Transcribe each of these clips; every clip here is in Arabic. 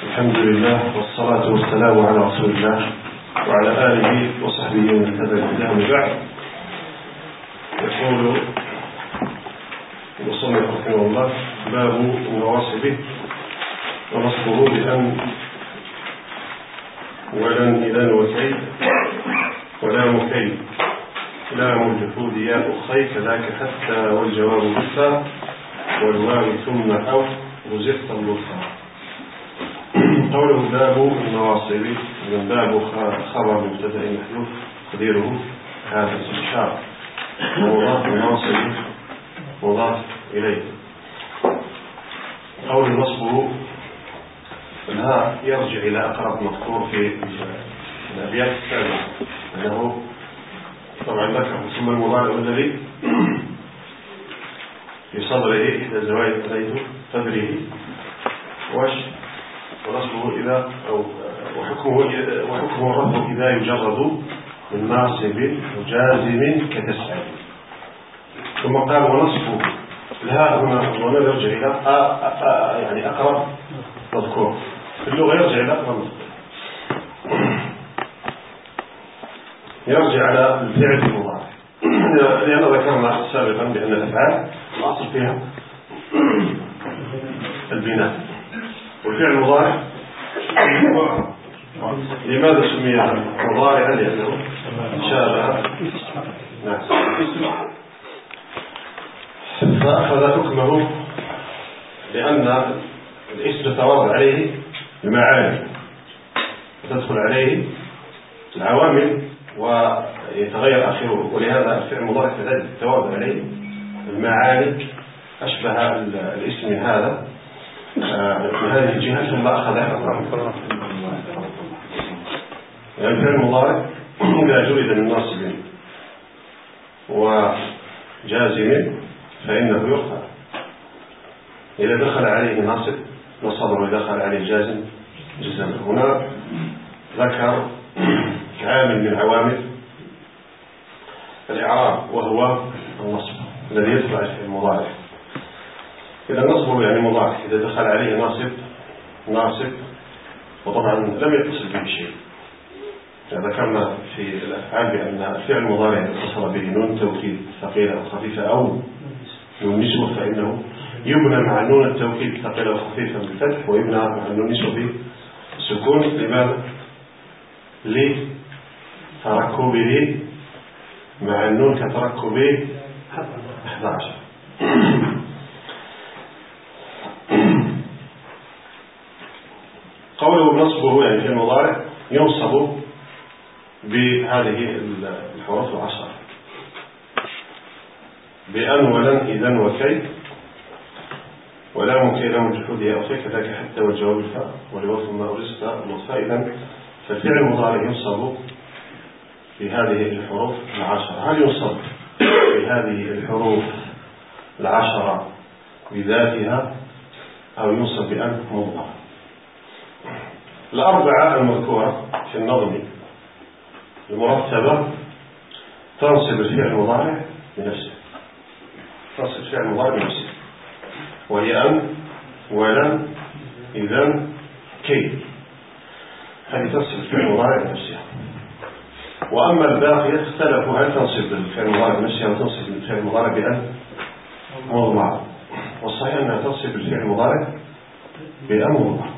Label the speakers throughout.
Speaker 1: الحمد لله والصلاة والسلام على رسول الله وعلى آله وصحبه ومن اهتدى بهداه بعد. يقول المصنف رحمه الله: باب النواصب ونصبه بأن ولن إذا وكيد ولا مكيد لام الجحود ياء أخي كذاك حتى والجواب بالفاء والواو ثم أو وزفت اللطفا. قوله باب النواصب من باب خبر مبتدأ محذوف تقديره هذا استشار ومضاف الناصب مضاف إليه. قول نصبه الهاء يرجع إلى أقرب مذكور في الأبيات السابقة أنه طبعا ذكر ثم المضارع الذي في صدره إحدى زوايد قدره ونصبه إذا أو وحكمه الرفع إذا يجرد من ناصب وجازم كتسعد. ثم قال ونصبه الهاء هنا الضمير يرجع إلى يعني أقرب مذكور في اللغة، يرجع إلى أقرب مذكور، يرجع على الفعل المضارع، لأن ذكرنا سابقا بأن الأفعال الأصل فيها البناء، والفعل المضارع لماذا سمي مضارعا؟ لأنه شابه ناس، فأخذ حكمه لأن الاسم تتوارد عليه المعاني وتدخل عليه العوامل ويتغير آخره، ولهذا الفعل المضارع كذلك تتوارد عليه المعاني أشبه الاسم هذا من هذه الجهة. ثم أخذ يعني الفعل المضارع إذا جرد من ناصب وجازم فإنه يرفع، إذا دخل عليه ناصب نصب وإذا دخل عليه جازم جزم. هنا ذكر عامل من عوامل الإعراب وهو النصب الذي يدخل على الفعل المضارع. إذا النصب يعني مضارع إذا دخل عليه ناصب وطبعا لم يتصل به شيء. ذكرنا في الأفعال بأن الفعل المضارع اتصل به نون توكيد ثقيلة أو خفيفة أو نون نسوة فإنه يبنى مع نون التوكيد ثقيلة أو خفيفة بالفتح، ويبنى مع نون نسوة بالسكون. لماذا؟ لتركبه مع النون كتركب 11. قوله نصبه يعني في المضارع ينصب بهذه الحروف العشر: بأن ولن إذن وكي ولا مكي لام الجحود ياء أخي كذاك حتى والجواب الفاء ولوث ما أرزت اللطفاء. إذن فالفعل المضارع ينصب بهذه الحروف العشر. هل ينصب بهذه الحروف العشرة بذاتها أو ينصب بأن مضمرة؟ الأربعة المذكورة في النظم المرتبة تنصب الفعل المضارع بنفسه، تنصب الفعل المضارع بنفسه، وهي أن ولن إذن كي، هذه تنصب الفعل المضارع بنفسها. وأما الباقية اختلفوا هل تنصب الفعل المضارع بنفسها أو تنصب الفعل المضارع بأن مضمرة، والصحيح أنها تنصب الفعل المضارع بأن مضمرة.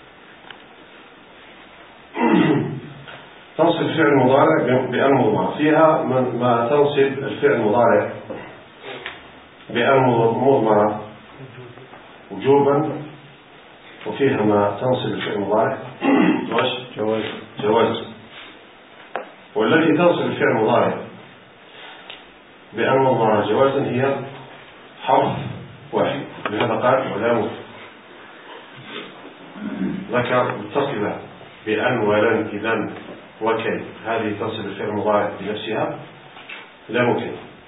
Speaker 1: تنصب الفعل المضارع بأن مضمرة، فيها ما تنصب الفعل المضارع بأن مضمرة وجوبا، وفيها ما تنصب الفعل المضارع جواز. والتي تنصب الفعل المضارع بأن مضمرة جوازا هي حرف واحد، لهذا قال ولا مكي. ذكر متصلة بأن ولن إذن وكي، هذه تنصب الفعل المضارع بنفسها لا مكي،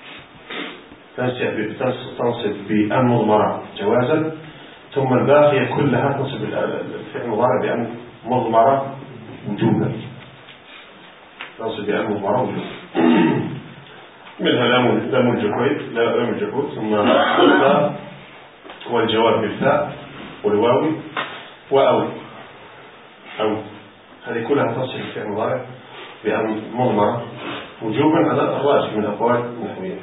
Speaker 1: تنصب بأن مضمرة جوازا، ثم الباقية كلها تنصب الفعل المضارع بأن مضمرة وجوبا، تنصب بأن مضمرة وجوبا. منها لام الجحود ثم الفاء والجواب بالفاء والواو وأو. أو هذه كلها تصل الفعل المضارع بأن مضمرة وجوبا على الراجح من أقوال النحويين.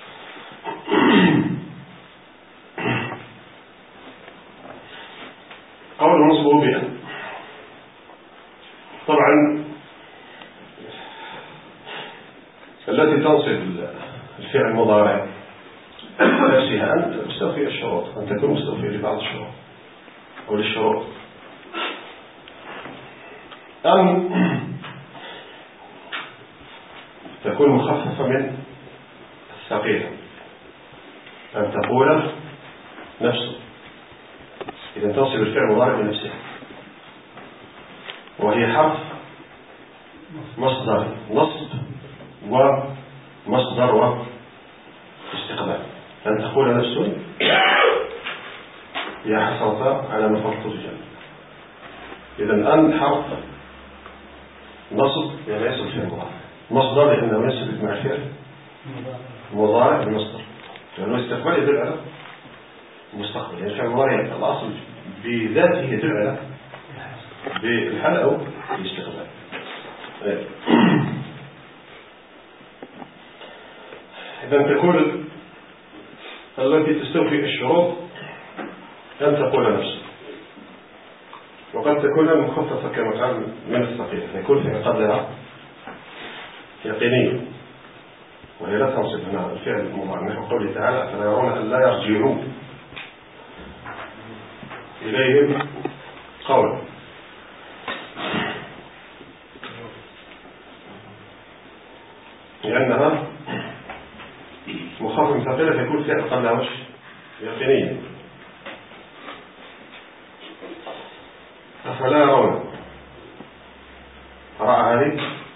Speaker 1: قول نصبه بأن، طبعا التي تنصب الفعل المضارع نفسها أن تستوفي الشروط، أن تكون مستوفية لبعض الشروط أو للشروط، أن تكون مخففة من الثقيلة، أن تقول نفسه، إذا تنصب الفعل المضارع بنفسها، وهي حرف مصدر نصب ومصدر واستقبال. أن تقول نفسه يا حسرة على ما فرطت في الجنة. إذا أن حرف نصب يعني يصل فيه المضارع، مصدر لأنه ينسب مع الفعل المضارع بمصدر، لأنه استقبال يدل على المستقبل، يعني الفعل المضارع الأصل بذاته يدل على بالحال أو بالاستقبال. إذا تكون التي تستوفي الشروط أن تقول نفسه، وقد تكون مخففة كما قال من الثقيل، يكون في قدرها يقينية، وهي لا تنصب هنا الفعل المضارع نحو قوله تعالى فلا يرون أن لا يرجعوا إليهم قولا، لأنها مخفف ثقيلة يكون فعل قبلها وش يقينية. أفلا يرون رأى هذه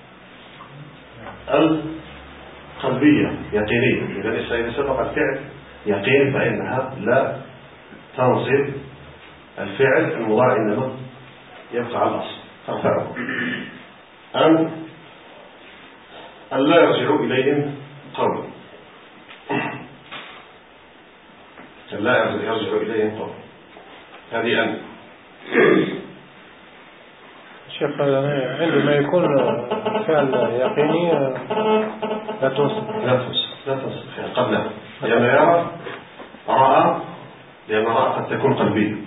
Speaker 1: القلبية يقينية، إذا سبق الفعل يقين فإنها لا تنصب الفعل المضارع، إنما يبقى على الأصل ترفعه. أن لا يرجعوا إليهم قولا، أن لا يرجعوا إليهم قولا، هذه أن
Speaker 2: شيخ عندما يكون فعل يقيني لا تنصب
Speaker 1: فعل قبلها، لأن يرى رأى، لأن رأى قد تكون قلبية،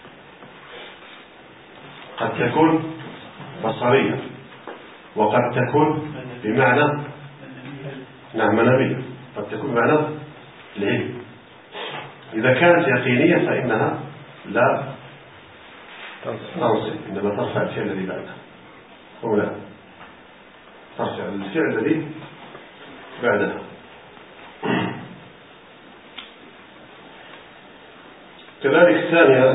Speaker 1: قد تكون بصرية، وقد تكون بمعنى منامية، قد تكون بمعنى العلم. إذا كانت يقينية فإنها لا تنصب، إنما ترفع الفعل الذي بعدها، هنا ترفع الفعل الذي بعدها. كذلك الثانية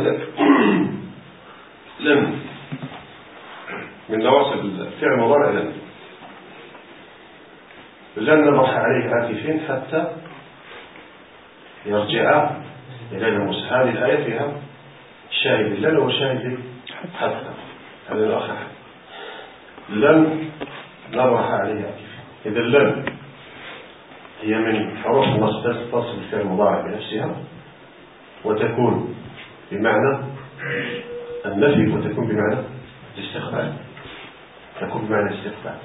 Speaker 1: لن من نواصب الفعل المضارع لن نبرح عليه عاكفين حتى يرجع إلينا موسى. هذه الآية فيها شاهد لن وشاهد حتى، هذا الآخر لن نبرح عليه عاكفين. إذا لن هي من حروف النصب تصل الفعل المضارع بنفسها، وتكون بمعنى النفي، وتكون بمعنى الاستقبال، تكون بمعنى الاستقبال،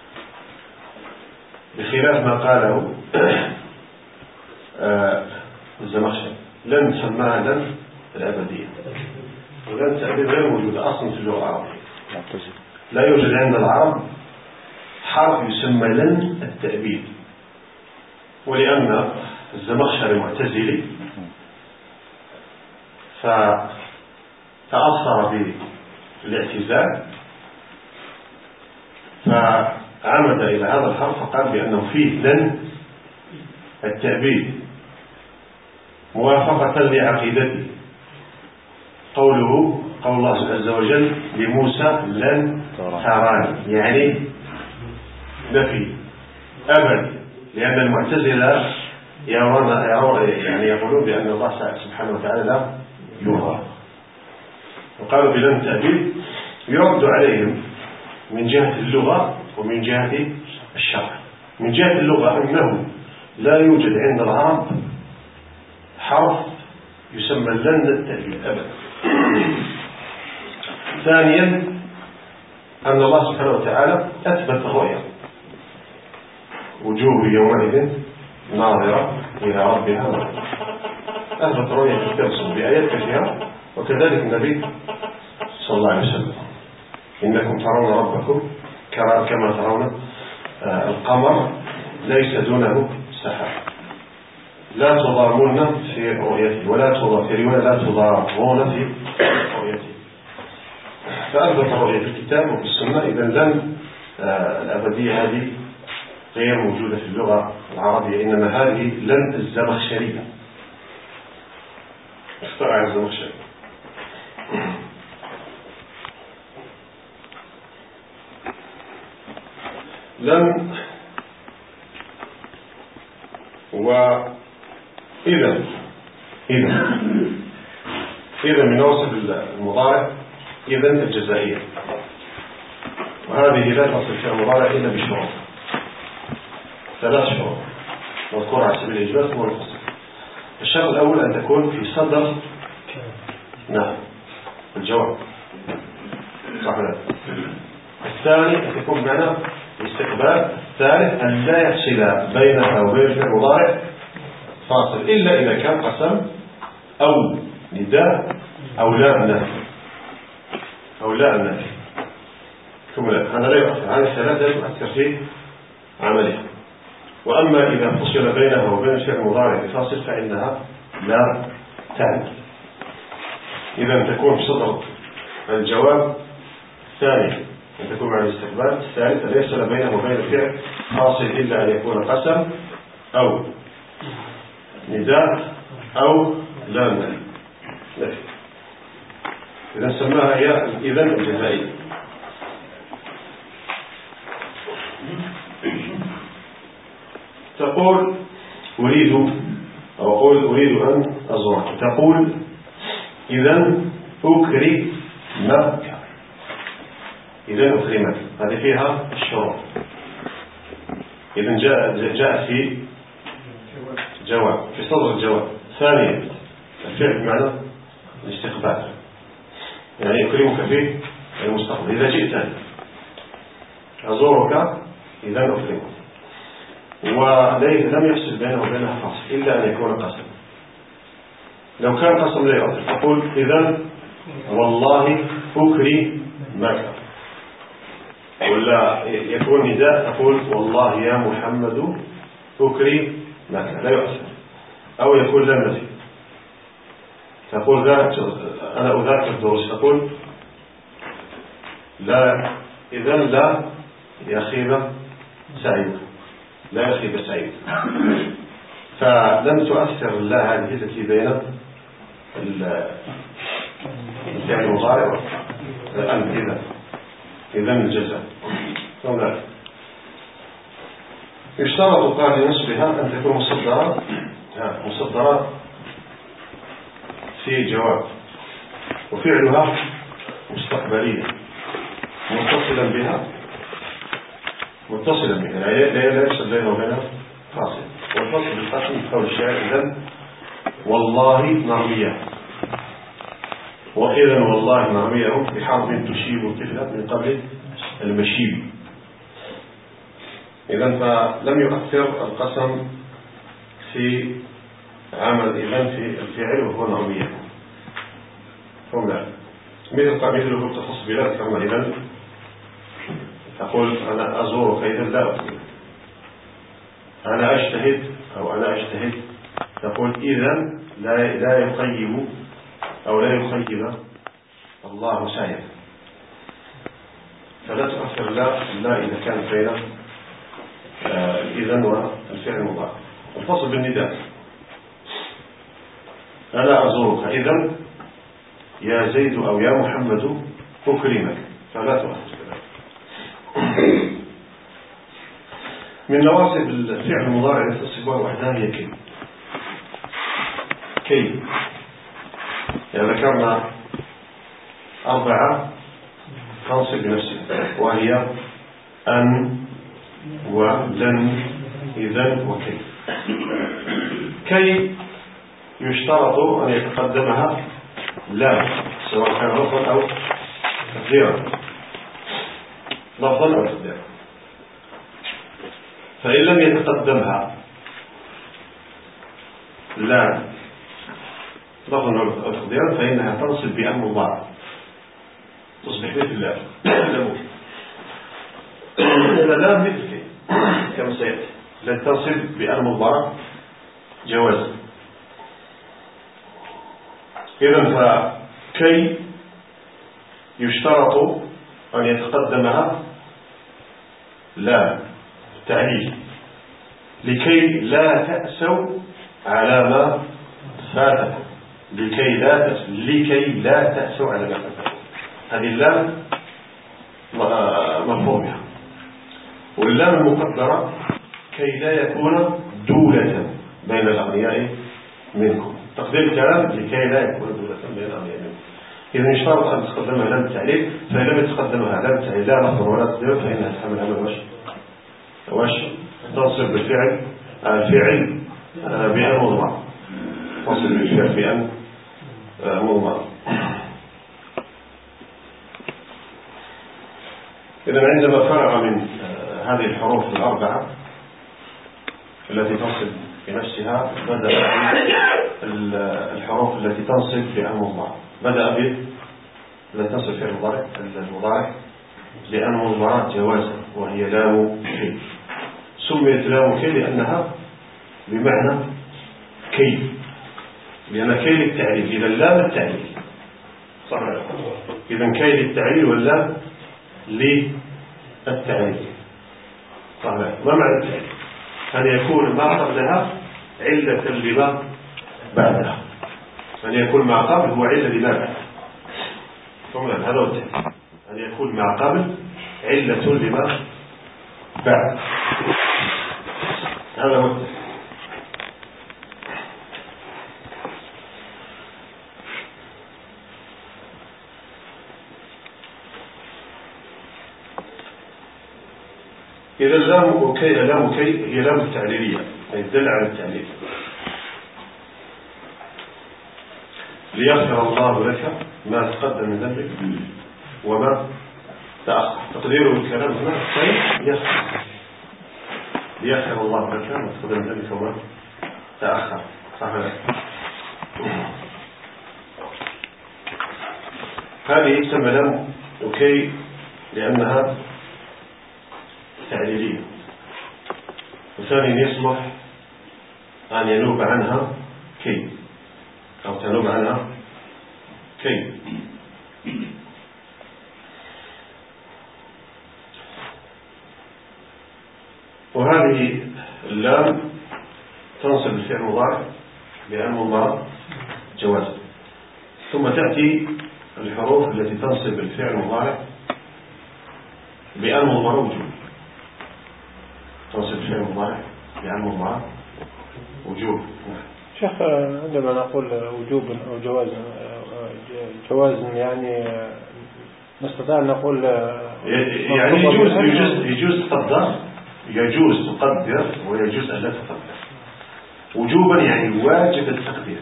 Speaker 1: بخلاف ما قاله الزمخشري لن سماها لن الأبدية، ولن تعبير غير موجودة أصلا في اللغة العربية، لا يوجد عند العرب حرف يسمى لن التأبيد، ولأن الزمخشري معتزلي فتأثر بالاعتزال فعمد إلى هذا الحرف فقال بأنه فيه لن التأبيد موافقة لعقيدته. قول الله عز وجل لموسى لن تراني يعني نفي أبدا، لأن المعتزلة يعني يقولون بأن الله سبحانه وتعالى لا يرى، وقالوا بلن تأبيد يرد عليهم من جهة اللغة ومن جهة الشرع. من جهة اللغة أنه لا يوجد عند العرب حرف يسمى لن التأبيد أبدا. ثانيا أن الله سبحانه وتعالى أثبت الرؤية، وجوه يومئذ ناظرة إلى ربها ناظرة، أثبت الرؤية في الكتاب بآيات كثيرة. وكذلك النبي صلى الله عليه وسلم: إنكم ترون ربكم كما ترون القمر ليس دونه سحاب، لا تضامون في رؤيته ولا تضامون في رؤيته. فأثبت الرؤية في الكتاب وفي السنة. إذا لن الأبدية هذه غير موجودة في اللغة العربية، إنما هذه لن الزمخشرية، اخترع الزمخشري. لن وإذا من نواصب المضارع إذا الجزائية، وهذه لا تصل في المضارع إلا بشروط، 3 شروط مذكورة على سبيل الإجمال ثم الفصل. الشرط الأول أن تكون في صدر الجواب، صح ولا؟ الثاني أن تكون بمعنى الاستقبال. الثالث أن لا يفصل بينها وبين الفعل المضارع فاصل إلا إذا كان قسم أو نداء أو لا النافي هذا لا يؤثر، هذه الثلاثة لا تؤثر في عملها. وأما إذا فصل بينها وبين الفعل المضارع بفاصل فإنها لا تعمل. إذا تكون في صدر الجواب. الثاني أن تكون مع الاستقبال. الثالث أن يفصل بينه وبين الفعل فاصل إلا أن يكون قسم أو نداء أو لا نفي. إذا سماها هي إذن الجزائية. تقول أريد أن أزورك. تقول إذن أكرمك. هذه فيها الشروط. إذن جاء في جواب في صدر الجواب. ثانيا الفعل بمعنى الاستقبال، يعني يكرمك في المستقبل. إذا جئت أزورك إذن أكرمك، ولم يفصل بينه وبينها فاصل إلا أن يكون قسم. لو كان قسم لا يؤثر. تقول إذن والله أكرمك، ولا يكون نداء تقول والله يا محمد أكرمك لا يؤثر. أو يكون لا نفي، تقول أنا أذاكر الدروس، تقول لا إذن لا يخيب سعيك، لا يخيب سعيك. فلم تؤثر الله هذه التي بين الفعل المضارع والأمر. إذن الجزاء. يشترط قال لنصبها أن تكون مصدرة في جواب، وفعلها مستقبلية متصلا بها لا يفصل بينها وبينها فاصل. والفصل بالقسم قول الشاعر إذن والله نرميه، وإذن والله نرميه بحرب تشيب الطفل من قبل المشيب. إذن فلم يؤثر القسم في عمل إذن في الفعل وهو نرميه. مثل تخص بلا ذكرنا إذن تقول أنا أزورك إذن لا أكرمك. أنا أجتهد تقول إذن لا يخيب أو لا يخيب الله سعيه. فلا تؤثر لا إذا كان بين الإذن والفعل المضارع. الفصل بالنداء. أنا أزورك إذن يا زيد أو يا محمد أكرمك، فلا تؤثر. من نواصب الفعل المضارع التي تصبها وحدها هي كي. يعني ذكرنا 4 تنصب بنفسها، وهي أن ولن إذن وكي. كي يشترط أن يتقدمها لا، سواء كان رفض أو تقديرا. لفظا أو تقديرا. فإن لم يتقدمها لا لفظا أو تقديرا فإنها تنصب بأن مضارع، تصبح مثل لا لا مثل كما سيأتي، لن تنصب بأن مضارع جوازا. إذن فكي يشترط أن يتقدمها لا تعليل لكي لا تأسوا على ما فاتكم، لكي لا تأسوا على ما فاتكم. هذه اللام مفهوم بها. واللام المقدرة كي لا يكون دولة بين الأغنياء منكم. تقدير الكلام لكي لا يكون دولة بين الأغنياء منكم. إذا يشترط أن تقدمها لام التعليل، فإن لم يتقدمها لام التعليل لا لفظا ولا تقدير فإنها تحمل على وش تنصب بالفعل الفعل بأن مضمر، تنصب بالفعل بأن مضمر. إذا عندما فرغ من هذه الحروف الأربعة التي تنصب بنفسها بدأ الحروف التي تنصب بأن مضمر. بدأ التي تنصب فعل المضارع بأن مضمرات جوازا، وهي لام كي. سميت لام كي لأنها بمعنى كي، لأن كي للتعليل. إذا اللام التعليل صح. إذا كي للتعليل واللام للتعليل صح. ما معنى التعليل؟ أن يكون ما قبلها علة لما بعدها، أن يكون ما قبل هو علة لما بعدها. هذا هو التعليل، أن يكون ما قبل علة لما بعد. هذا هو التعليل. إذا لام كي هي لام التعليلية، أي تدل على التعليل. ليغفر الله لك ما تقدم من ذنبك وما تأخر. تقديره الكلام هنا ليغفر الله لك ما تقدم من ذنبك وما تأخر. صح ولا لا؟ هذه تسمى لام وكي لأنها تعليلية. وثاني يصلح أن ينوب عنها كي أو تنوب عنها كي. وهذه اللام تنصب الفعل المضارع بأن مضارع جواز. ثم تأتي الحروف التي تنصب الفعل المضارع بأن مضارع وجوب. تنصب الفعل المضارع بأن مضارع وجوب.
Speaker 2: شيخ عندما نقول وجوب أو جواز يعني نستطيع أن نقول
Speaker 1: يعني يجوز تقدر ويجوز أن لا تقدر. وجوبا يعني واجب التقدير.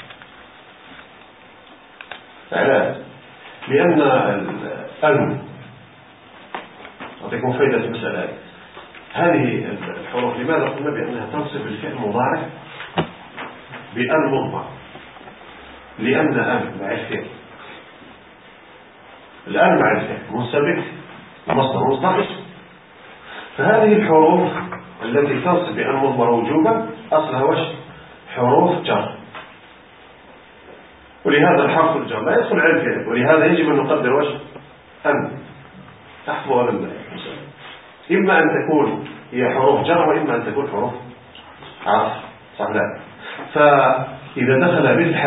Speaker 1: علاش؟ لأن أعطيكم فائدة المسألة. هذه الحروف لماذا قلنا بأنها تنصب الفعل المضارع بأن مضمر؟ لأن مع الفعل، الآن مع الفعل منسبك ومصدر اسم. فهذه الحروف التي تنصب بأن مضمر وجوبا أصلها وش؟ حروف جر. ولهذا الحرف الجر لا يدخل على الفعل، ولهذا يجب أن نقدر وش؟ أن تحفظ ولا لا. إما أن تكون هي حروف جر وإما أن تكون حروف عطف. صح لا؟ فإذا دخل مثل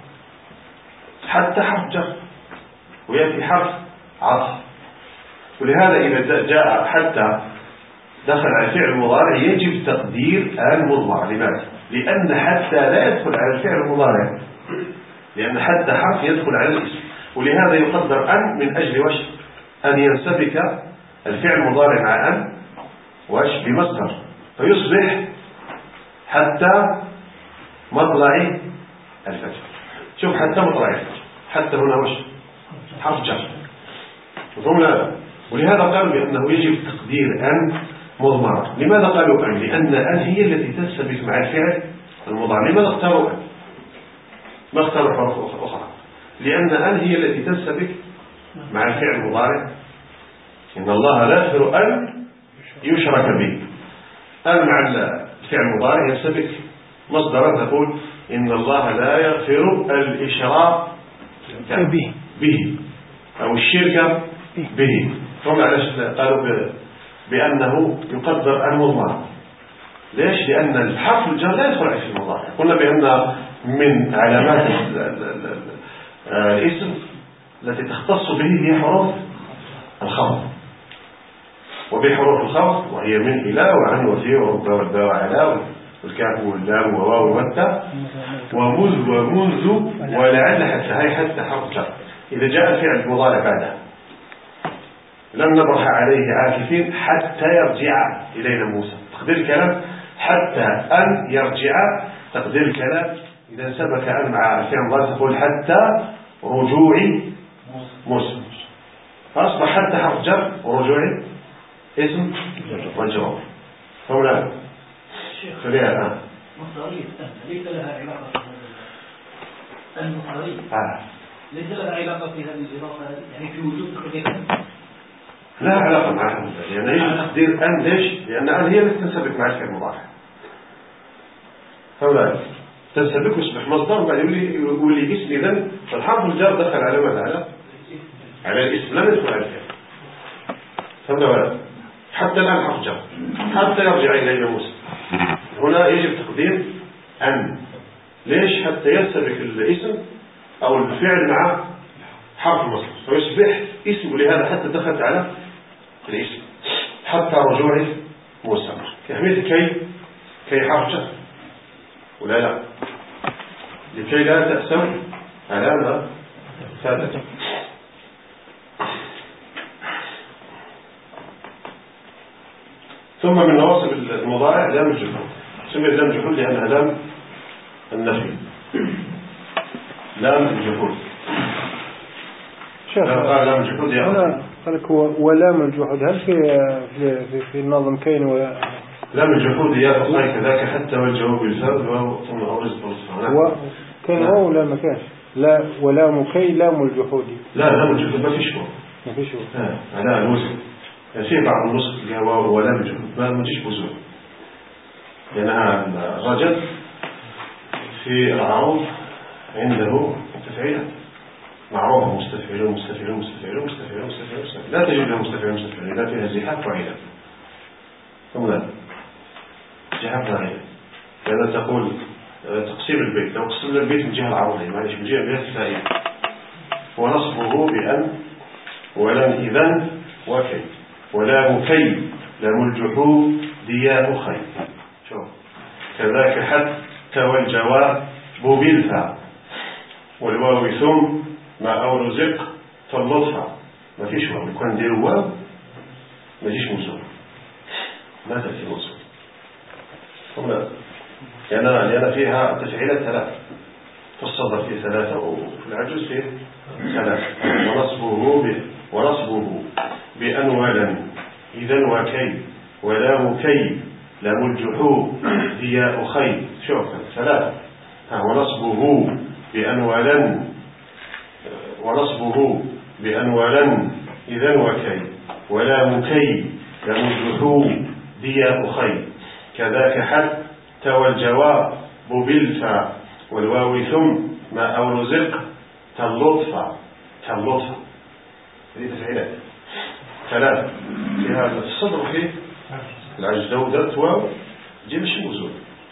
Speaker 1: حتى حرف جر ويأتي حرف عطف. ولهذا إذا جاء حتى دخل على الفعل المضارع يجب تقدير المضمر. لماذا؟ لأن حتى لا يدخل على الفعل المضارع، لأن حتى حرف يدخل على الاسم. ولهذا يقدر أن من أجل وش؟ أن ينسبك الفعل المضارع مع أن وش؟ بمصدر، فيصبح حتى مطلع الفجر. شوف حتى مطلع الفجر، حتى هنا وش؟ حرف جر. مفهوم لا؟ ولهذا قالوا بأنه يجب تقدير أن مضمرة. لماذا قالوا أن؟ لأن أن هي التي تنسبك مع الفعل المضارع. لماذا اختاروا أن؟ ما اختاروا حروف أخرى؟ لأن أن هي التي تنسبك مع الفعل المضارع. إن الله لا يغفر أن يشرك به. أن مع الفعل المضارع ينسبك مصدرا تقول إن الله لا يغفر الإشراك به أو الشرك به. هم علاش قالوا بأنه يقدر المضمر؟ ليش؟ لأن الحرف الجر لا يدخل عليه في المضارع. قلنا بأن من علامات الاسم التي تختص به هي حروف الخفض. وبحروف الخفض وهي من إلى وعن وفي ورب والباء وعلى والكاف واللام وواو والتاء ومذ ومنذ ولعل حتى. هي حتى حرف جر. إذا جاء الفعل المضارع بعدها لم نبرح عليه عاكفين حتى يرجع إلينا موسى. تقدير الكلام حتى أن يرجع. تقدير الكلام إذا انسبك أن مع الفعل المضارع تقول حتى رجوع موسى. فأصبح حتى حرف جر ورجوع اسم والجواب. فولا خليها الآن
Speaker 3: مصدرية ليس لها علاقة المصدرية ليس لها علاقة في هذه الإضافة يعني في وجود تقدير
Speaker 1: لا علاقة معها. يعني يجب تقدير أن. ليش؟ لأن أن هي التي تنسبك مع الفعل المضارع. فولا تنسبك ويصبح مصدر بعد يولي اسم. إذن فالحرف الجر دخل على ماذا؟ على الاسم لم يدخل على الفعل. فولا حتى الآن حرف جر حتى يرجع إلينا موسى. هنا يجب تقدير أن. ليش؟ حتى ينسبك الاسم أو الفعل مع حرف المصدر فيصبح اسم. لهذا حتى دخلت على الاسم حتى رجوع موسى. كأهمية كي حرف جر ولا لا؟ لكي لا تأسم على ما فاتت. ثم من نواصب المضارع لام الجحود. سميت لام الجحود لأنها لام النفي. لام الجحود. قال لام الجحود
Speaker 2: أنا قالك ولام الجحود. هل في النظم كين
Speaker 1: لام الجحود يا أخي كذاك حتى والجواب بالفعل ثم أورز بالصفة.
Speaker 2: كين هو لا مكان. لا ولام كي لام الجحود.
Speaker 1: لا لام الجحود ما فيش هو.
Speaker 2: ما فيش هو.
Speaker 1: على الوزن. في بعض النسخ اللي هو ولام الجحود ما تجيش بوزن. لأنها الرجل في العروض عنده تفعيلات معروفة مستفعلون مستفعلون مستفعلون مستفعلون مستفعلون. لا تجد له مستفعلون مستفعلون. إذا فيها زحاف وعيدا ثم لا زحاف وعيدا. لأن تقول تقسيم البيت لو قسمنا البيت من جهة العروضية معلش من جهة الفائدة ونصبه بأن ولن إذن وكي ولا مكي لم الجحود دياء خي. شوف كذاك حتى والجواب بالفاء والواو ثم ما أورزق فاللطفة. ما فيش واو. يكون دير واو ما فيش موصول. ما تأتي موصول. لأن فيها تفعيلات ثلاثة. في الصدر فيه ثلاثة وفي العجوز فيه ثلاثة. ونصبه بأنولا إذن وكي ولا مكي لم الجحود دياء خي. شوف ثلاثة. ونصبه بأنولا إذن وكي ولا مكي لم الجحود دياء خي. كذاك حتى والجواب بالفاء والواو ثم ما أورزق تاللطفة. هذه تفعيلات ثلاثة. في هذا الصدر فيه العجز دودت واو جيب الشموزون.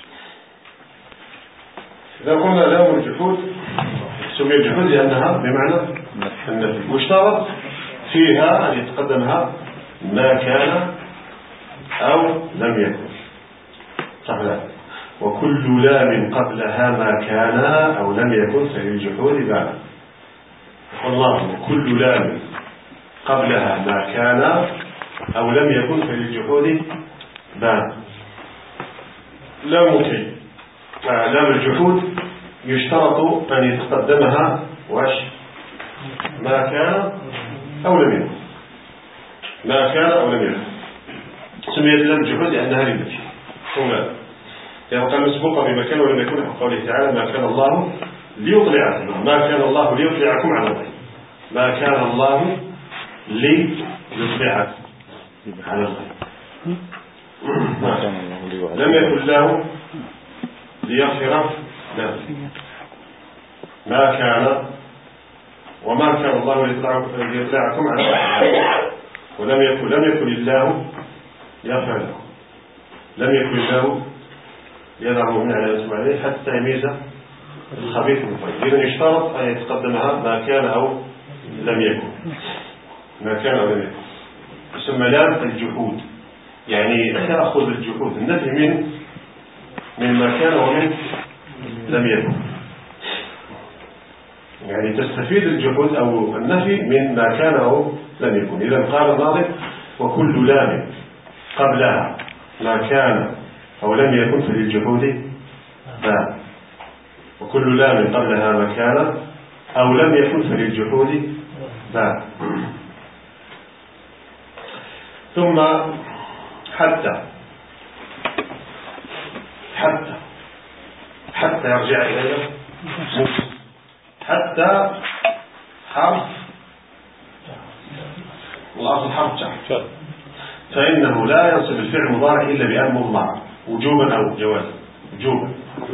Speaker 1: إذا قلنا لام الجحود سمي الجحود لأنها بمعنى النفي. واشترط فيها أن يتقدمها ما كان أو لم يكن. صحيح. وكل لام قبلها ما كان أو لم يكن فللجحود بان. والله وكل لام قبلها ما كان أو لم يكن فللجحود بان. لام الجحود يشترط أن يتقدمها ما كان أو لم يكن. ما كان أو لم يكن. سميت لام الجحود لأنها للنفي. يعني قال مسبوقة بما كان ولم يكن، قوله تعالى ما كان الله ليطلعكم، ما كان الله ليطلعكم على الغيب، ما كان الله ليطلعكم على الغيب، لم يكن له ليغفر له، ما كان وما كان الله ليطلعكم على الغيب، ولم يكن الله ليغفر له، لم يكن الله يضع المؤمن على ما عليه حتى يميز الخبيث من الطيب. إذن يشترط أن يتقدمها ما كان أو لم يكن، ما كان أو لم يكن. يسمى لام الجحود، يعني تأخذ الجحود النفي من ما كان ومن لم يكن، يعني تستفيد الجحود أو النفي من ما كان أو لم يكن. إذا قال الناظم وكل لام قبلها ما كان أو لم يكن فللجحود باء، وكل لام قبلها ما كان أو لم يكن فللجحود باء. ثم حتى يرجع إلينا حتى حرف والأصل حرف جر، فإنه لا ينصب الفعل المضارع إلا بأن مضمر وجوبا أو جوازا. وجوبا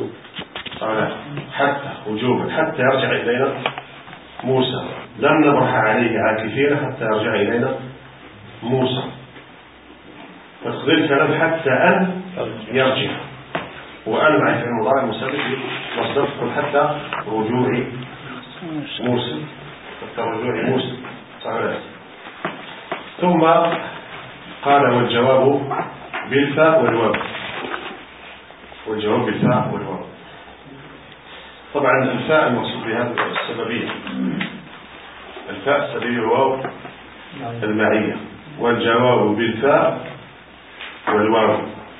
Speaker 1: حتى وجوبا، حتى يرجع إلينا موسى، لم نبرح عليه عاكفين حتى يرجع إلينا موسى. فتقدر الكلام حتى أن يرجع، وأن مع الفعل المضارع مسبب مصدر حتى رجوع موسى، حتى رجوع موسى. ثم قال والجواب بالفاء والواو، والجواب بالفاء والواو. طبعا الفاء المقصود بها السببية، الفاء السببية والواو المعية، والجواب بالفاء والواو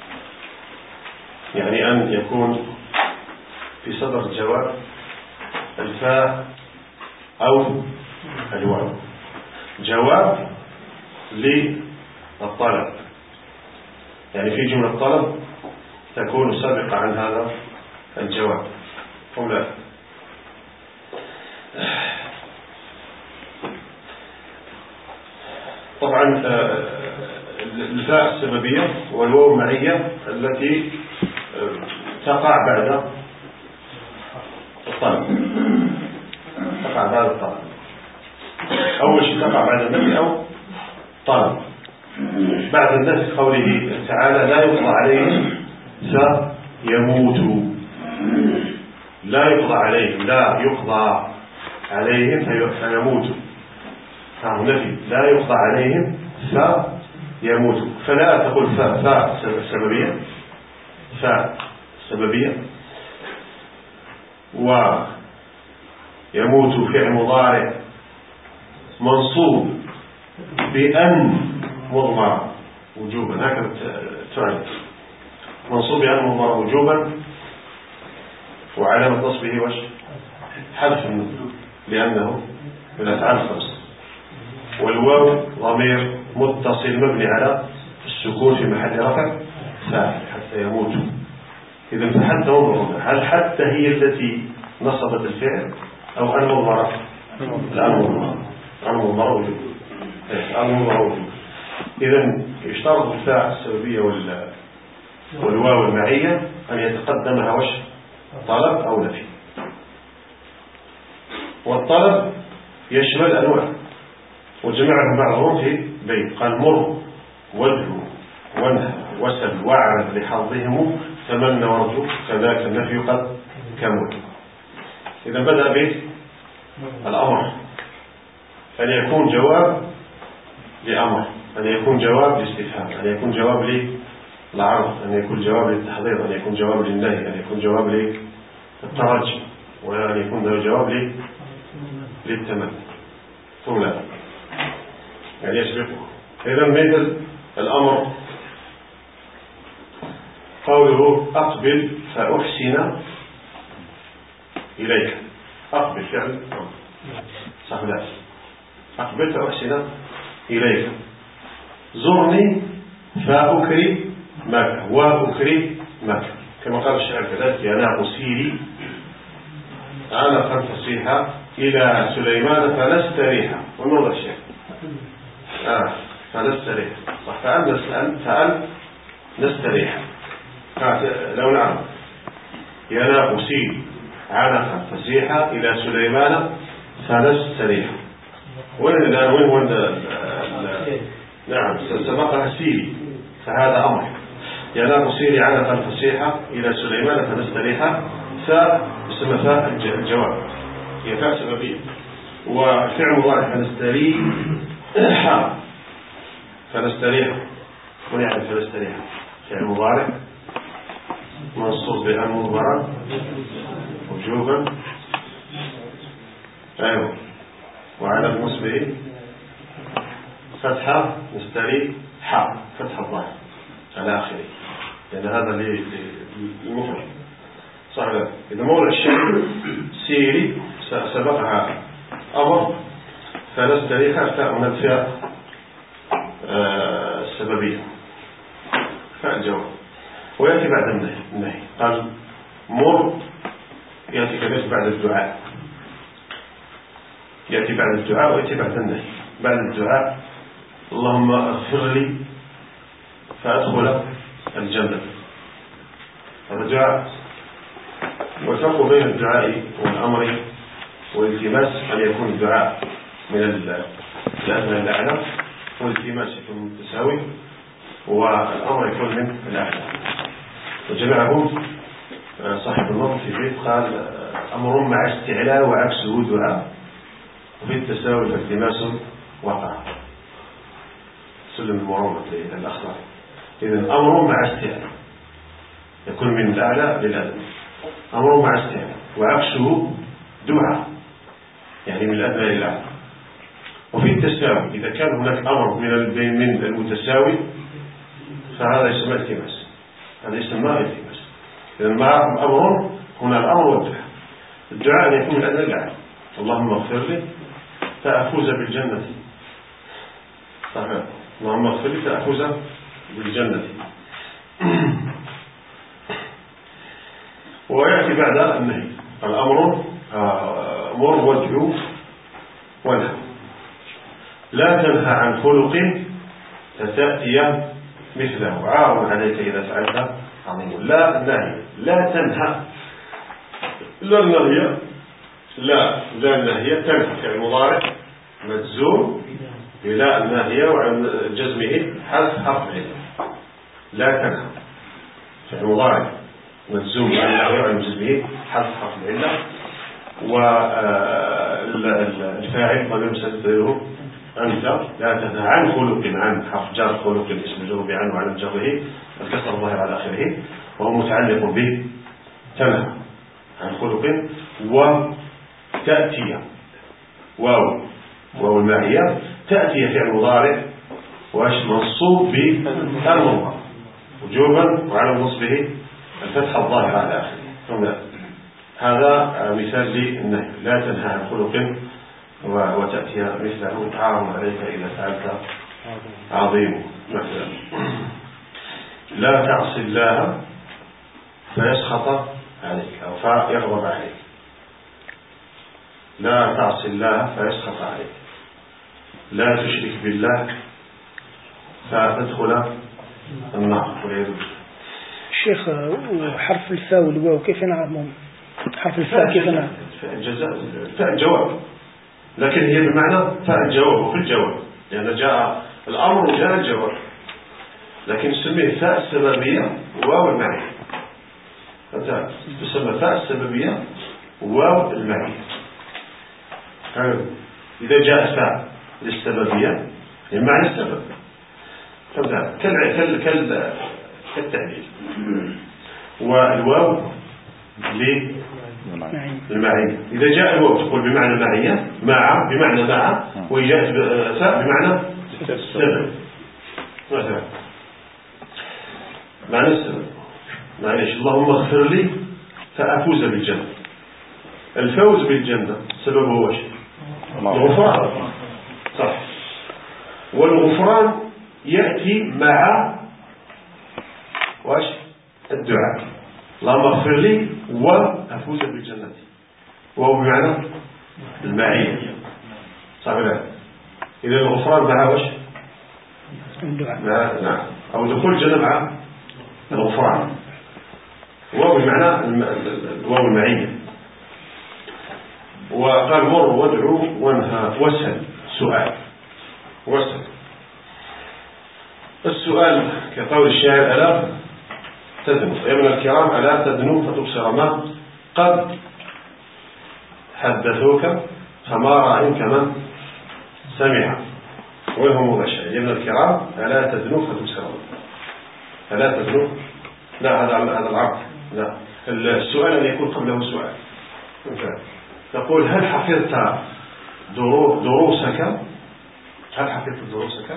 Speaker 1: يعني أن يكون في صدر الجواب الفاء أو الواو، جواب للطلب، يعني في جملة طلب تكون سابقة عن هذا الجواب أو لا. طبعا الفاء السببية والواو المعية التي تقع بعد الطلب، تقع بعد الطلب. أول شيء تقع بعد النفي أو طلب. بعد النفي قوله تعالى لا يقضى عليهم فيموتوا، لا يقضى عليهم، لا يقضى عليهم فيموتوا، نفي لا يقضى عليهم فيموتوا. فلا تقول فاء سببية، فاء سببية، ويموت فعل مضارع منصوب بأن مضمر وجوبا، هكذا تعرف منصوب بأن مضمر وجوبا، وعلامة نصبه وش حذف النون لأنه من الأفعال الخمسة. والواو ضمير متصل مبني على السكون في محل رفع فاعل حتى يموت. إذا فحتى انظروا هل حتى هي التي نصبت الفعل أو أن مضمرة؟ الآن مضمرة وجوب، الآن مضمرة وجوب. إذا يشترط الفاء السببية والواو المعية أن يتقدمها وش طلب أو نفي. والطلب يشمل أنواع وجمعهم بعضهم في بيت، قال مر وادعو وانهى وسل واعرض لحظهم تمنى وارجو كذاك النفي قد كمل. إذا بدأ به الأمر أن يكون جواب لأمر، أن يكون جواب لاستفهام، أن يكون جواب للعرض، أن يكون جواب للتحضير، أن يكون جواب للنهي، أن يكون جواب للترجي، وأن يكون جواب للتمني. ثم لا يعني يسبقه. إذا مثل الأمر قوله أقبل فأحسن إليك، أقبل فعل صح لا، أقبل فأحسن إليك زرني فأكرمك وأكرمك، كما قال الشاعر كذلك: يا ناق سيري عنقا فسيحا إلى سليمان فنستريح. ونوضع الشيء فنستريح، فأل نستريح. لو نعم: يا ناق سيري عنقا فسيحا إلى سليمان فنستريح. وين نعم سبقها سيري، فهذا أمر. يا ناق سيري عنقا فسيحا إلى سليمان فنستريح، فاسم فاء الجواب، هي فاء سببية. والفعل مضارع فنستريح، فنستريح ونعرف فنستريح فعل مضارع منصوب بأن مضمرا وجوبا، أيوه، وعلى المسبه فتحة نستريح فتح الظاهر على آخره، لأن هذا للمفرد صحيح. إذا موضع الشيء سيري سبقها أمر، فنستريح فاء من الفاء السببية، فاء الجواب. ويأتي بعد النهي، قال مر، يأتي كذلك بعد الدعاء، يأتي بعد الدعاء ويأتي بعد النهي. بعد الدعاء: اللهم اغفر لي فأدخل الجنة، هذا دعاء. والفرق بين الدعاء والأمر والالتماس أن يكون الدعاء من الأدنى الأعلى، والالتماس يكون متساوي، والأمر يكون من الأعلى. وجمعه صاحب النظم في بيت قال: أمر مع استعلاء وعكسه دعاء، وفي التساوي فالتماس وقع. سلم المرونة للأخلاق. إذن أمر مع استعلاء يكون من الأعلى للأدنى، أمر مع استعلاء، وعكسه دعاء يعني من الأدنى للأعلى. وفي التساوي إذا كان هناك أمر من المتساوي فهذا يسمى التماس، هذا يسمى التماس. إذن مع أمر هنا الأمر والدعاء. الدعاء أن يكون من الأدنى للأعلى: اللهم اغفر لي فأفوز بالجنة. صحيح، اللهم اغفر لي فأفوز بالجنة. ويأتي بعد النهي: الأمر مر وادعو ونهى. لا تنهى عن خلق فتأتي مثله، عار عليك إذا فعلت عظيم. لا النهي، لا تنهى، لا النهي، لا النهي تنهى فعل مضارع مجزوم بلا الناهية، وعن جزمه حذف حرف العلة. لا تنهى فعل مضارع مجزوم بلا الناهية، وعن جزمه حذف حرف العلة. والفاعل ضمير مستتر أنت. لا تنهى عن خلق، عن حرف جر، خلق اسم مجرور بعن وعلى جره الكسر الظاهر على آخره، وهو متعلق به تنهى عن خلق. وتأتي واو الماعية، تأتي فعل مضارع منصوب بالمضارع وجوبا، وعلى نصبه الفتحة الظاهرة على آخره. هذا مثال للنهي: لا تنهى عن خلق وتأتي مثله، عار عليك إذا فعلت عظيم. مثلا: لا تعصي الله فيسخط عليك أو فيغضب عليك. لا تعصي الله فيسخط عليك. لا تشرك بالله فتدخل النار والعياذ بالله.
Speaker 2: الشيخ، حرف الفاء والواو كيف نعرفهم؟ حرف الفاء كيف نعرف؟
Speaker 1: فاء الجواب، لكن هي بمعنى فاء الجواب وفي الجواب، لأن جاء الأمر وجاء الجواب، لكن سميه فاء السببية وواو المعنى. تسمى فاء السببية وواو المعنى. إذا جاء فاء للسببية المعنى السبب، كالتعليل، والواو للمعية. إذا جاء الواو تقول بمعنى معية، مع بمعنى مع، وإجاء فاء بمعنى السبب. مثلا معنى السبب، معلش: اللهم اغفر لي فأفوز بالجنة. الفوز بالجنة سببه وش؟ الغفران، صح. والغفران يأتي مع واش الدعاء اللهم اغفر لي وأفوز بالجنة، وهو بمعنى المعية. صحيح. إذا الغفران مع واش
Speaker 2: الدعاء
Speaker 1: نعم، أو دخول الجنة مع الغفران، وهو بمعنى الواو المعية. وقال مر وادعو وانهى واسأل. سؤال واسأل. السؤال كقول الشاعر ألا تدنو يا ابن الكرام ألا تدنو فتبصر ما قد حدثوك فما رأيك من سمع. وين هو الشاعر؟ يا ابن الكرام ألا تدنو فتبصر ما. ألا تدنو لا، هذا العرض. لا، السؤال أن يكون قبله سؤال. نقول هل حفظت دروسك؟ هل حفظت دروسك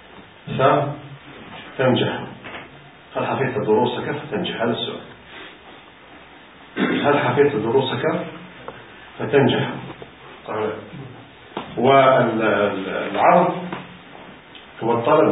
Speaker 1: فتنجح؟ هل حفظت دروسك فتنجح؟ هذا السؤال. هل حفظت دروسك فتنجح؟ والعرض هو الطلب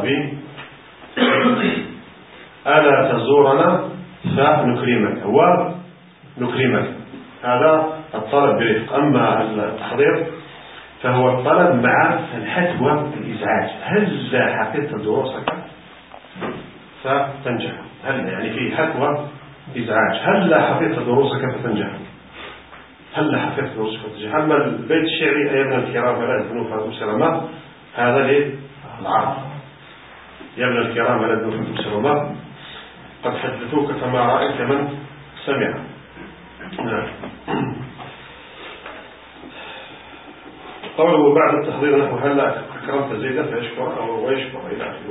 Speaker 1: ألا تزورنا فنكرمك ونكرمك، هذا الطلب برفق. أما التحضير فهو الطلب مع الحث والإزعاج. هل حفظت دروسك فتنجح؟ هل يعني في حث وإزعاج. هل حفظت دروسك فتنجح؟ هل حفظت دروسك فتنجح. أما البيت الشعري أيها الكرام فلا تدنو فتبصر ما، هذا ليه العرض. يا ابن الكرام لا تدنو فتبصر ما قد حدثوك فما رأيت من سمع. قوله بعد التحضير نحو هلا أكرمت زيدا فيشكر أو ويشكر إلى آخره.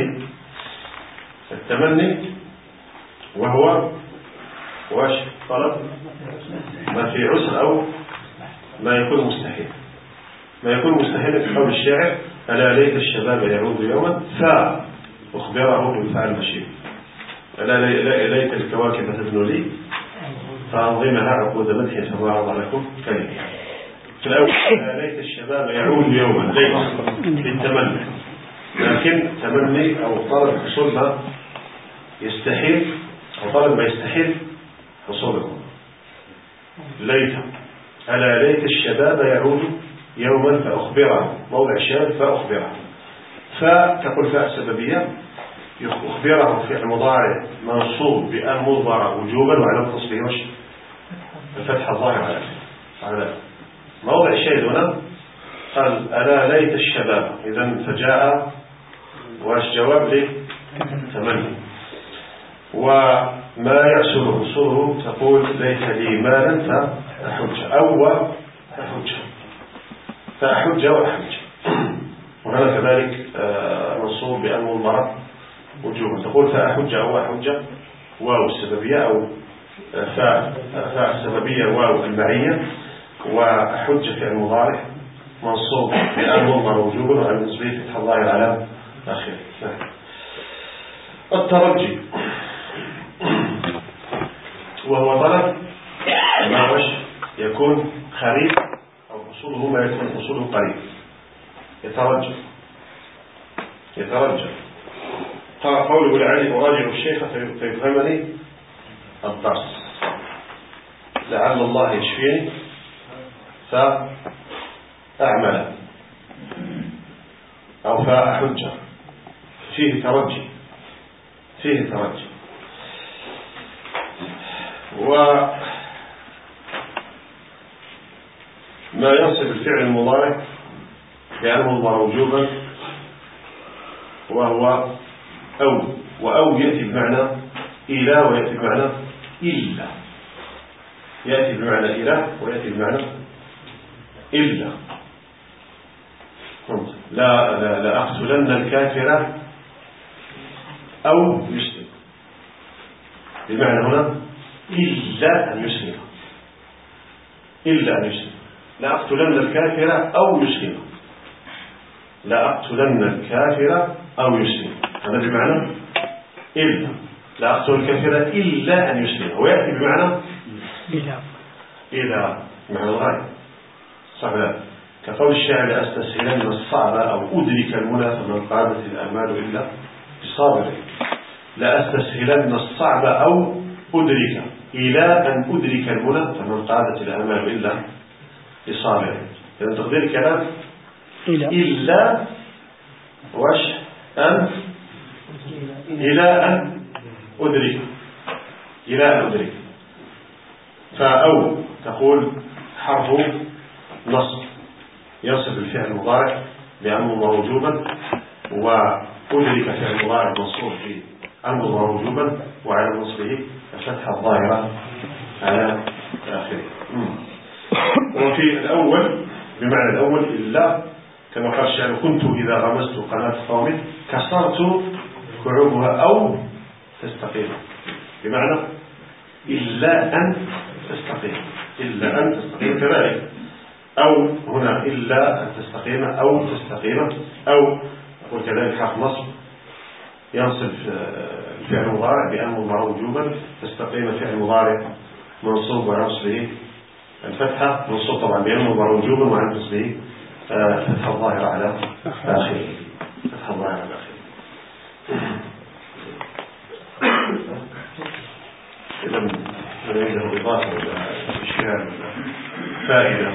Speaker 1: والتمني وهو واش طلب ما في عسر أو ما يكون مستحيل. ما يكون مستحيل في قول الشاعر ألا ليت الشباب يعود يوما فأخبره بفعل مشيب. ألا ليت الكواكب تدنو لي فأنظمها عقود مدح فما رضى لكم كلمة. في الأول ألا ليت الشباب يعود يوما، ليت للتمني، لكن تمني أو طلب حصول ما يستحيل أو طلب ما يستحيل حصوله. ليت ألا ليت الشباب يعود يوما فأخبره، موضع شاب فأخبره. فتقول فاء السببية أخبره فعل مضارع منصوب بأن مضمرة وجوبا وعلى تصبيه الفتحة الظاهرة على موضع الشاهد هنا. قال ألا ليت الشباب، إذن فجاء واش جواب لتمني. وما يحصله حصوله تقول ليس لي مالا فأحج أو فأحج وأحج. وهذا كذلك منصوب بأن مضمرة وجوبا، تقول فأحج أو أحج واو السببية أو فاء السببية واو المعية، وأحج فعل مضارع منصوب بأن مضمر وجوبا وعلى النسبة فتح الظاهر على آخره. الترجي وهو طلب ما وش يكون خريب أو حصوله ما يكون حصوله قريب. يترجى. قوله لعلي أراجع الشيخ فيفهمني الدرس، لعل الله يشفيني فأعمل أو فأحج. فيه ترجي. وما ينصب الفعل المضارع بأن مضمر وجوبا وهو أو يأتي بمعنى إلى ويأتي بمعنى إلا. يأتي بمعنى إلى ويأتي بمعنى إلا. لا أقتلن الكافر أو يسلم، بمعنى هنا إلا أن يسلم. لا أقتلن الكافر أو يسلم. لا أقتلن الكافر أو يسلم، هذا بمعنى إلا. لا أقتل الكافر إلا أن يسلم، ويأتي بمعنى إلى معنى الغاية. صح لا؟ كقول الشاعر لأستسهلن الصعب أو أدرك المنى فمن قادت الآمال إلا بصابر. لأستسهلن الصعب أو أدرك إلى أن أدرك المنى فمن قادت الآمال إلا بصابر. إذا تقدير الكلام إلا وش أن إلى أن أدرك إلى أن أدرك. فأو تقول حرف نصب ينصب الفعل المضارع بأن مضمر وجوبا، وأدرك فعل مضارع منصوب بأن مضمر وجوبا وعلى نصبه الفتحة الظاهرة على آخره. وفي الأول بمعنى الأول إلا كما قال الشاعر كنت إذا غمزت قناة قومي كسرت كعوبها أو تستقيم، بمعنى إلا أن تستقيم، إلا أن تستقيم كذلك. أو هنا إلا أن تستقيم أو تستقيم، أو أقول كذلك حرف نصب ينصب الفعل المضارع بأن مضمر وجوبا، تستقيم فعل مضارع منصوب وعلى نصبه الفتحة، منصوب طبعا بأن مضمر وجوبا وعلى نصبه فتحة الظاهرة على آخره، فتحة الظاهرة على آخره. إذا من عنده إضافة إلى إشكال فائدة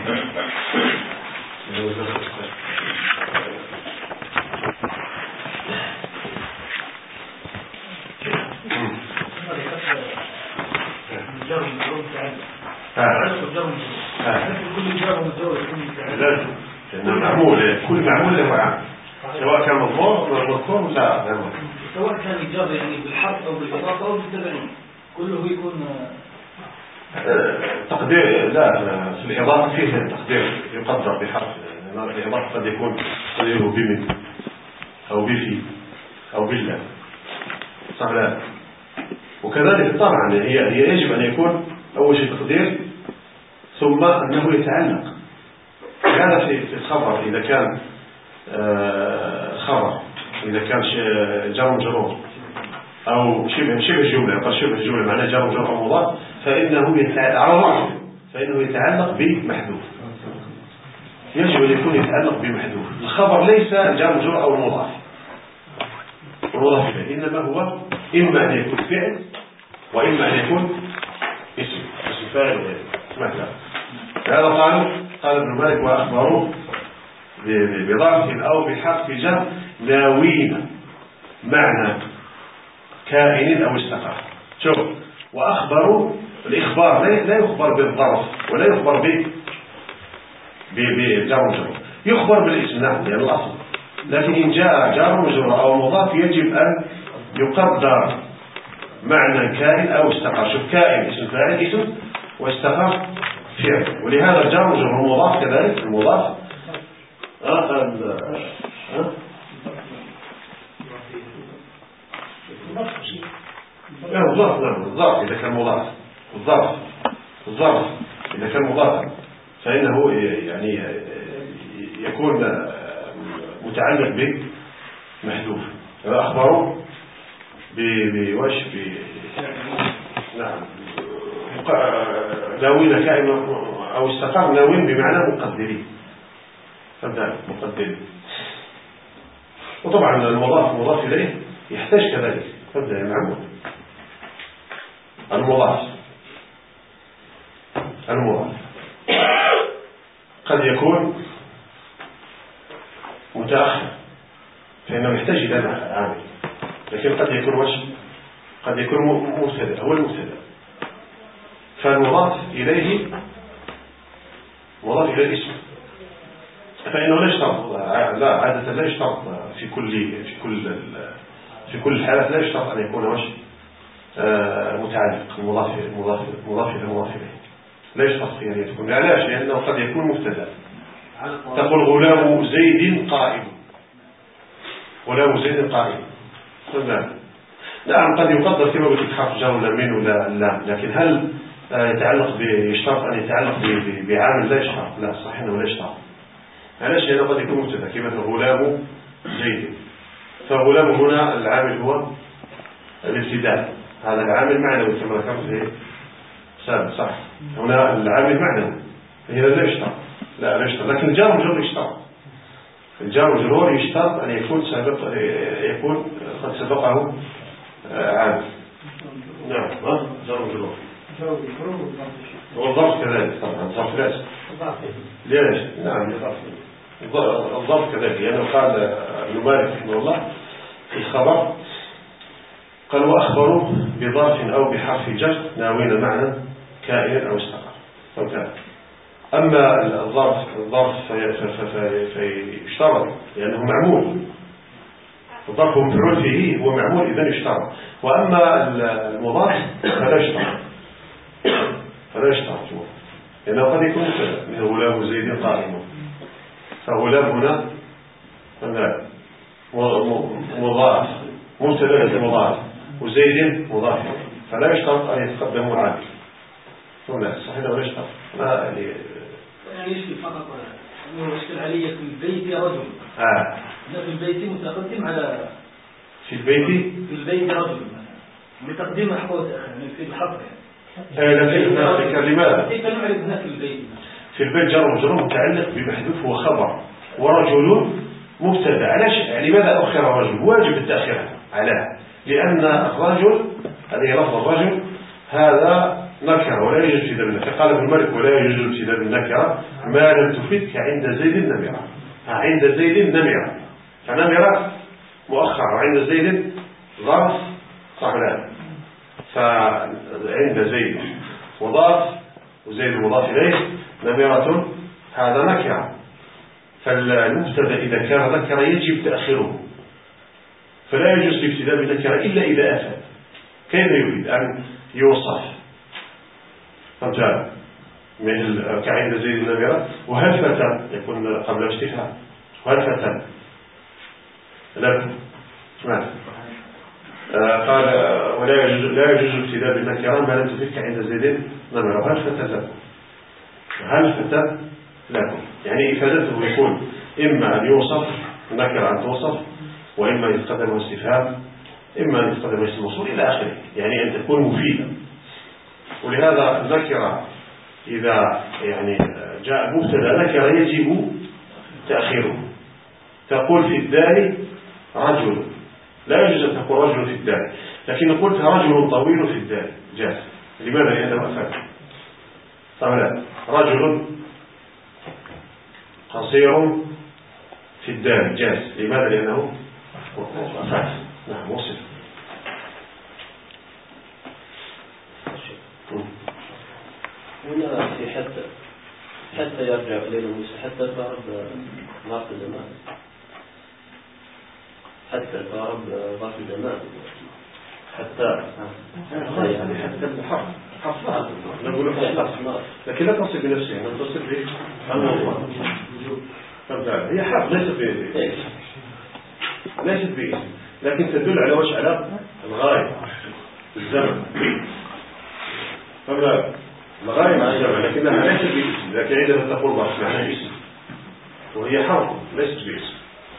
Speaker 1: لأنه معمول، كل معمول له عام سواء كان مذكور ولا غير مذكور،
Speaker 3: سواء كان الجر يعني بالحرف أو بالإضافة أو بالتبعين كله يكون
Speaker 1: تقدير. لا في الإضافة فيه تقدير يقدر بحرف، الإضافة قد يكون تقديره بمن أو بفي أو بالله، صح لا؟ وكذلك طبعا هي يجب أن يكون أول شيء تقدير ثم أنه يتعلق. هذا في الخبر إذا كان خبر، إذا كان جر مجرور أو شبه جملة، يقال شبه جملة معناه جر مجرور أو مضاف، فإنه يتعلق بمحذوف، يجب أن يكون يتعلق بمحذوف. الخبر ليس جر مجرور أو مضاف إليه، إنما هو إما أن يكون فعل وإما أن يكون اسم فاعل مثلا. هذا قال ابن مالك وأخبروا بضرب أو بحرف جر ناوين معنى كائن أو استقر. شوف، وأخبروا الإخبار لا يخبر بالظرف ولا يخبر بجار مجرور، يخبر بالاسم نعم يعني الأصل، لكن إن جاء جار مجرور أو مضاف يجب أن يقدر معنى كائن أو استقر. شوف، كائن اسم فاعل اسم، واستقر فعل، ولهذا الجار مجرور المضاف كذلك المضاف الظرف إذا كان مضاف، الظرف إذا كان مضاف فإنه يعني يكون متعلق بمحذوف. أخبروا بوش نعم ناوين كائن أو استقر، ناوين بمعنى مقدرين، فبدأ مقدرين. وطبعا المضاف مضاف إليه يحتاج كذلك، فبدأ يمعمل المضاف قد يكون متأخر فإنه يحتاج إلى عامل، لكن قد يكون قد يكون مبتدأ، هو المبتدأ، فالمضاف إليه مضاف إلى الاسم، فإنه لا يشترط، لا عادة لا يشترط في كل الحالات لا يشترط أن يكون متعلق مضاف إليه، لا يشترط فيه أن يكون. علاش؟ لأنه قد يكون مبتدأ. تقول غلام زيد قائم، غلام زيد قائم، نعم قد يقدر كما قلت لك حرف جر ولا من ولا لا، لكن هل يشترط أن يتعلق بعامل؟ لا يشترط، لا صحيح أنه لا يشترط. علاش؟ لأنه قد يكون مبتدأ كما غلام زيد، فغلام هنا العامل هو الابتداء، هذا العامل معنوي كما ذكرت في سابق، صح، هنا العامل معنوي، هنا لا يشترط لا يشترط، لكن الجار والمجرور يشترط. الجار والمجرور يشترط أن يكون قد سبقه عامل. نعم جار والمجرور. والظرف كذلك طبعا، الظرف لازم. ليش؟ نعم الظرف كذلك، لأنه قال ابن مالك رحمه الله في الخبر قال وأخبروا بظرف أو بحرف جر ناوين معنى كائن أو استقر فكان. أما الظرف فيشترط لأنه معمول، الظرف مفعول فيه هو معمول إذن يشترط. وأما المضاف فلا يشترط لأنه قد يكون من غلام زيد قائم، فغلام هنا مضاف مبتدأ مضاف وزيد مضاف، فلا يشترط أن يتقدموا عامل. هنا صحيح ولا يشترط؟ لا
Speaker 3: يعني يشكل فقط يشكل علي في البيت رجل. لا في البيت متقدم على
Speaker 1: في البيت
Speaker 3: رجل متقدم حق وتأخير في الحق.
Speaker 1: لكن لماذا؟
Speaker 3: كيف نعرف هنا في البيت؟
Speaker 1: في البيت جار ومجرور متعلق بمحذوف وخبر، ورجل مبتدا. علاش؟ لماذا أخر الرجل؟ واجب التأخير على، لأن الرجل هذه لفظ الرجل هذا نكرة ولا يجوز ابتداء بالنكرة. قال ابن مالك ولا يجوز ابتداء بالنكرة ما لم تفدك عند زيد النمرة. عند زيد النمرة، فنمرة مؤخر، وعند زيد ظرف صح لا، فعند زيد مضاف وزيد مضاف إليه نمرة هذا نكرة. فالمبتدا إذا كان نكرة يجب تأخيره، فلا يجوز الابتداء بالنكرة إلا إذا أفاد. كيف يريد أن يوصف؟ فمثال مثل كعند زيد النمرة وهل فتى يكون قبل استفهام، وهل فتى لكم ماذا؟ قال ولا يجوز الابتداء بالنكرة ما لم تفدك عند زيد النمرة وهل فتى لكم. هل فتى لكم يعني إفادته يكون إما أن يوصف النكرة أن توصف، وإما أن يتقدم استفهام، إما أن يتقدم اسم موصول إلى آخره، يعني أن تكون مفيدة. ولهذا النكرة إذا يعني جاء مبتدا نكرة يجب تأخيره. تقول في الدار رجل، لا يجوز أن تقول رجل في الدار، لكن قلت رجل طويل في الدار جاز. لماذا؟ لأنه أفاد. طبعا رجل قصير في الدار جاز. لماذا؟ لأنه أفاد. نعم وصف.
Speaker 4: هنا في حتى يرجع إلينا موسى حتى ضرب ظرف الزمان، حتى ضرب ظرف الزمان حتى
Speaker 1: يعني حتى الحرف نقول لكن لا تصل بنفسها، أن تصل بالموضوع. هي حرف ليست باسم، لكن تدل على وش؟ على الغاية الزمن. الغاية مع الزمن، لكنها ليست باسم. لكن عندما تقول ظرف معناها اسم، وهي حرف ليست باسم.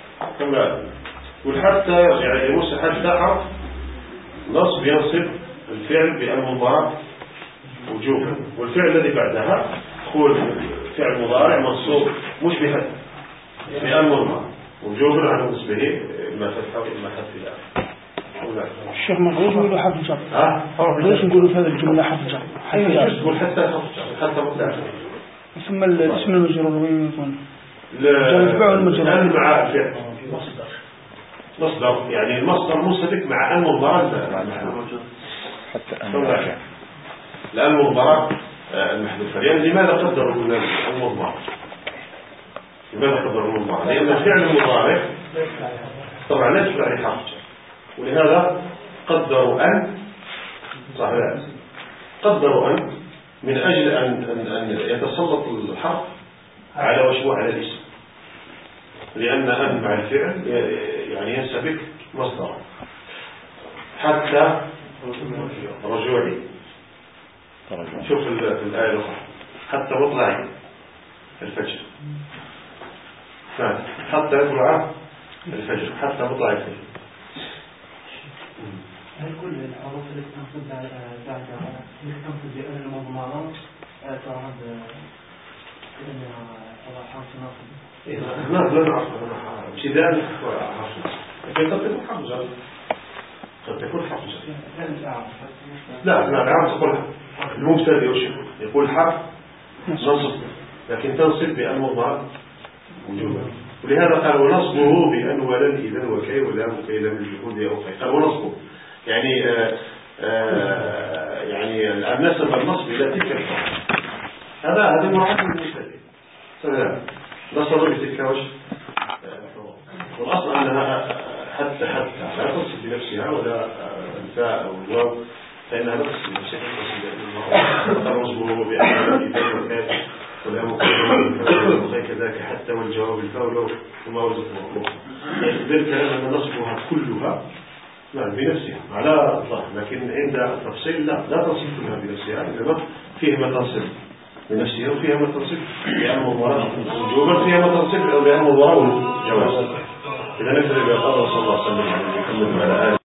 Speaker 1: والحتى يعني موسى حتى حرف نصب ينصب الفعل بأن وجوبا، والفعل الذي بعدها هو فعل مضارع منصوب مش بحد بأن وجوبا على نصبه إما فتحة وإما حذف الآخر.
Speaker 2: الشيخ ما ليش نقولوا حرف جر؟ ليش نقولوا في هذه الجملة حرف جر؟
Speaker 1: حتى مطلع.
Speaker 2: ثم الاسم المجرور وين يكون؟
Speaker 1: الآن مع الفعل مصدر، يعني المصدر منسبك مع المضارع حتى لأن المضارع المحذوفة. يعني لماذا قدروا المضارع؟ لماذا قدروا المضارع؟ لأن الفعل المضارع طبعا لا يدخل عليه حرف جر، ولهذا قدروا أن صحيح قدروا أن من أجل أن يتسلط الحرف على وشوه على الاسم، لأن أن مع الفعل يعني ينسبك مصدر. حتى رجوعي، شوف الآية الأخرى حتى مطلع الفجر، حتى يطلع الفجر، حتى مطلع الفجر.
Speaker 5: هل كل الحروف التي تنصب بعدها تنصب بأن المضمرة تعرض بأنها
Speaker 1: لا نعرف ابتداء لكن قد تكون حفظا قد تكون حفظا لا العام تقول المبتدئ يقول حرف نصب لكن تنصب بأن مضمر وجوبا ولهذا قال ونصبه بأن ولن إذن وكي ولام كي لم الجهود أو كي قال ونصبه يعني يعني النسب النصب إلى تلك الحرف هذا مرحب المبتدئ سلام نصب بتلك وجه والأصل أنها حتى لا تصل بنفسها ولا الفاء أو الواو فإنها لا تصل بنفسها فقال نصبه بأن إذن وكي ولا مقيم كذاك حتى والجواب الفاول وما وزت مطلوب بالكلام أن نصبها كلها بنفسها على الله لكن عند التفصيل لا تنصب كلها بنفسها إنما فيه ما تنصب بنفسها وفيها ما تنصب بأمر الوراء وجوبا فيها ما تنصب بأمر الوراء والجواز إذا نكتب بأقال صلى الله عليه وسلم يكمل على